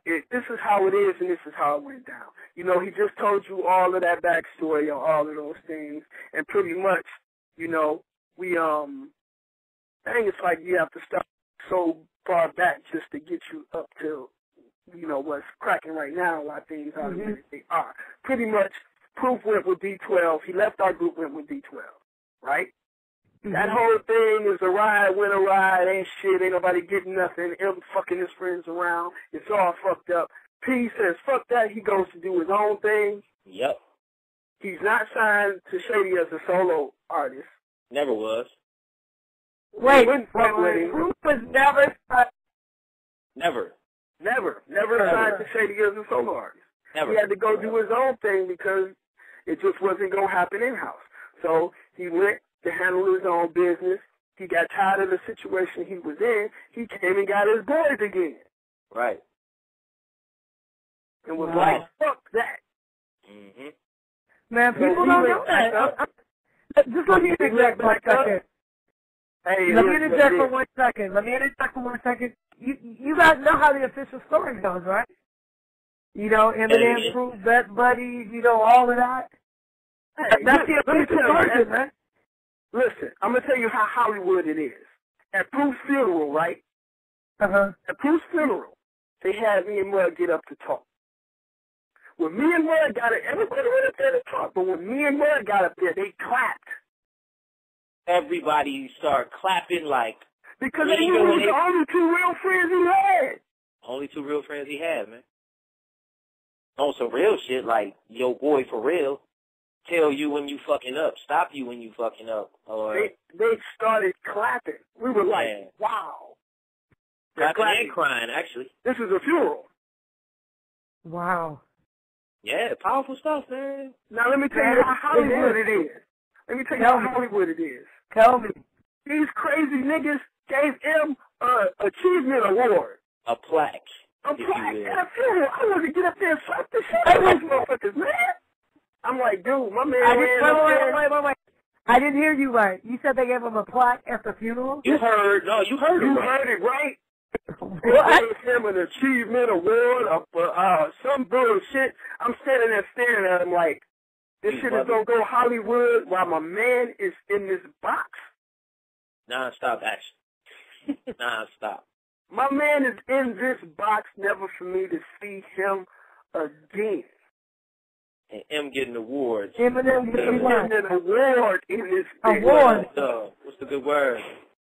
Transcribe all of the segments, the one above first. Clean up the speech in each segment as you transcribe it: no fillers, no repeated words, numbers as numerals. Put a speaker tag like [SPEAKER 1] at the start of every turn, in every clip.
[SPEAKER 1] this is how it is and this is how it went down. You know, he just told you all of that backstory on all of those things, and pretty much, you know, we I think it's like you have to start so far back just to get you up to, you know, what's cracking right now, why things are the way that they are. Pretty much, Proof went with D12. He left our group, went with D12, right? That whole thing is a ride, went a ride, ain't shit, ain't nobody getting nothing, him fucking his friends around, it's all fucked up. P says, fuck that, he goes to do his own thing.
[SPEAKER 2] Yep.
[SPEAKER 1] He's not signed to Shady as a solo artist.
[SPEAKER 2] Never was.
[SPEAKER 3] Wait, Proof was never signed.
[SPEAKER 2] Never.
[SPEAKER 1] Never signed to Shady as a solo artist.
[SPEAKER 2] Never.
[SPEAKER 1] He had to go do his own thing because it just wasn't going to happen in-house. So he went to handle his own business. He got tired of the situation he was in. He came and got his boys again.
[SPEAKER 2] Right.
[SPEAKER 1] And was like, fuck that.
[SPEAKER 2] Mm-hmm.
[SPEAKER 3] Man, people don't know that. Just let me interject for 1 second.
[SPEAKER 1] Hey,
[SPEAKER 3] Let me interject for 1 second. You guys know how the official story goes, right? You know, Eminem, Proof, best buddies, you know, all of that.
[SPEAKER 1] Hey,
[SPEAKER 3] that's the official version, man.
[SPEAKER 1] Listen, I'm going to tell you how Hollywood it is. At Proof's funeral, right? At Proof's funeral, they had me and Mud get up to talk. When me and Mud got it, everybody went up there to talk, but when me and Mud got up there, they clapped.
[SPEAKER 2] Everybody started clapping like...
[SPEAKER 1] Because they knew it was the only 2 real friends he had.
[SPEAKER 2] Only 2 real friends he had, man. On some real shit, like, yo, boy, for real, tell you when you fucking up, stop you when you fucking up. Or
[SPEAKER 1] they started clapping. We were like, wow.
[SPEAKER 2] Clapping and crying, actually.
[SPEAKER 1] This is a funeral.
[SPEAKER 3] Wow.
[SPEAKER 2] Yeah, powerful stuff, man.
[SPEAKER 1] Now, let me tell you how Hollywood it is. Let me tell you how Hollywood it is.
[SPEAKER 3] Tell me.
[SPEAKER 1] These crazy niggas gave him an achievement award.
[SPEAKER 2] A plaque.
[SPEAKER 1] A plaque at a funeral. I want to get up there and slap the shit out of these motherfuckers, man. I'm like, dude, my man.
[SPEAKER 3] Wait. I didn't hear you right. You said they gave him a plaque at the funeral?
[SPEAKER 2] You heard it right.
[SPEAKER 1] You heard it right. They gave him an achievement award of some bullshit. I'm standing there staring at him like, this shit is going to go Hollywood while my man is in this box.
[SPEAKER 2] Non-stop action. Non-stop.
[SPEAKER 1] My man is in this box, never for me to see him again.
[SPEAKER 2] And M getting awards.
[SPEAKER 3] Eminem getting
[SPEAKER 1] an award in this
[SPEAKER 3] award.
[SPEAKER 2] What's the good word?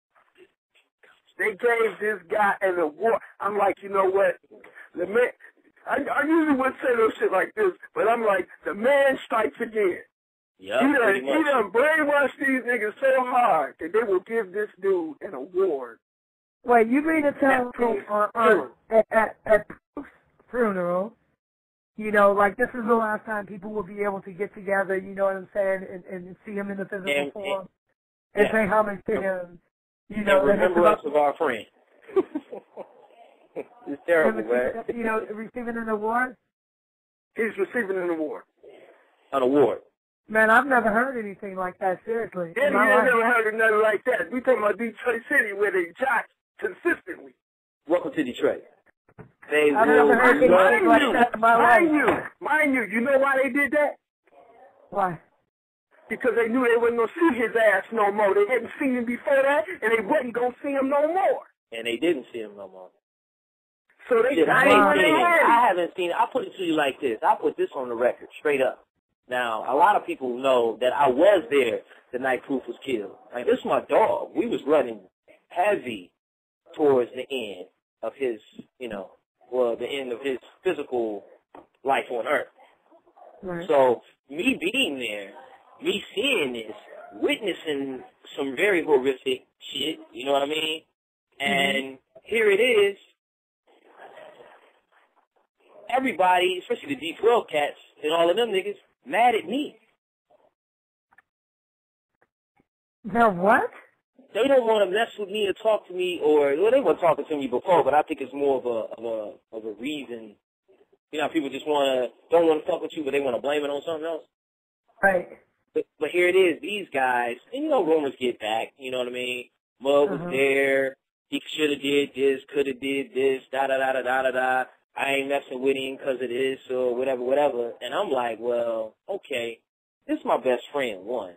[SPEAKER 1] They gave this guy an award. I'm like, you know what? The man, I usually wouldn't say no shit like this, but I'm like, the man strikes again.
[SPEAKER 2] Yeah,
[SPEAKER 1] he done brainwashed these niggas so hard that they will give this dude an award.
[SPEAKER 3] Wait, you mean to tell me at Proof's funeral, you know, like this is the last time people will be able to get together, you know what I'm saying, and see him in the physical form and pay homage to him. You know,
[SPEAKER 2] remembrance of our friend. It's terrible, man.
[SPEAKER 3] You know, receiving an award?
[SPEAKER 1] He's receiving an award.
[SPEAKER 2] An award.
[SPEAKER 3] Man, I've never heard anything like that, seriously.
[SPEAKER 1] Yeah, I've never heard of nothing like that. We talking about Detroit City where they jock consistently.
[SPEAKER 2] Welcome to Detroit. They
[SPEAKER 3] I've never heard anything like that in my life.
[SPEAKER 1] Mind you know why they did that?
[SPEAKER 3] Why?
[SPEAKER 1] Because they knew they wasn't going to see his ass no more. They hadn't seen him before that, and they wasn't going to see him no more.
[SPEAKER 2] And they didn't see him no more.
[SPEAKER 1] So they
[SPEAKER 2] I haven't seen it. I'll put it to you like this. I'll put this on the record, straight up. Now, a lot of people know that I was there the night Proof was killed. Like, this is my dog. We was running heavy towards the end of his, you know, the end of his physical life on Earth.
[SPEAKER 3] Right.
[SPEAKER 2] So, me being there, me seeing this, witnessing some very horrific shit, you know what I mean? And here it is. Everybody, especially the D12 cats and all of them niggas, mad at me.
[SPEAKER 3] Now what?
[SPEAKER 2] They don't want to mess with me or talk to me, or well, they were talking to me before, but I think it's more of a reason. You know, people just don't want to talk with you, but they want to blame it on something else.
[SPEAKER 3] Right.
[SPEAKER 2] But here it is, these guys, and you know, rumors get back. You know what I mean? Mud was there. He should have did this, could have did this, da da da da da da da. I ain't messing with him because of this or whatever. And I'm like, well, okay, this is my best friend, one.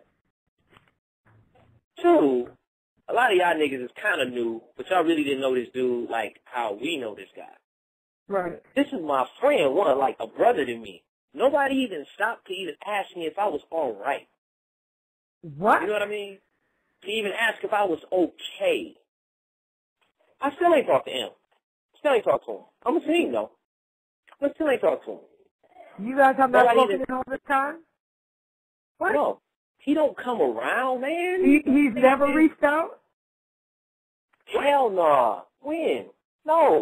[SPEAKER 2] Two, a lot of y'all niggas is kind of new, but y'all really didn't know this dude like how we know this guy.
[SPEAKER 3] Right.
[SPEAKER 2] This is my friend, one, like a brother to me. Nobody even stopped to even ask me if I was all right.
[SPEAKER 3] What?
[SPEAKER 2] You know what I mean? To even ask if I was okay. I still ain't talked to him. Still ain't talked to him. I'm going to see him, though. But still ain't talked to him.
[SPEAKER 3] You guys have not
[SPEAKER 2] Nobody
[SPEAKER 3] spoken
[SPEAKER 2] even-
[SPEAKER 3] in all this time? What?
[SPEAKER 2] No. He don't come around, man.
[SPEAKER 3] He's never reached out?
[SPEAKER 2] Hell no. When? No.